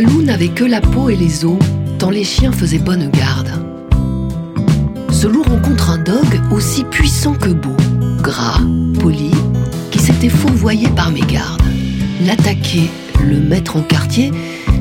loup n'avait que la peau et les os, tant les chiens faisaient bonne garde. Ce loup rencontre un dogue aussi puissant que beau, gras, poli, qui s'était fourvoyé par mégarde. L'attaquer, le mettre en quartier,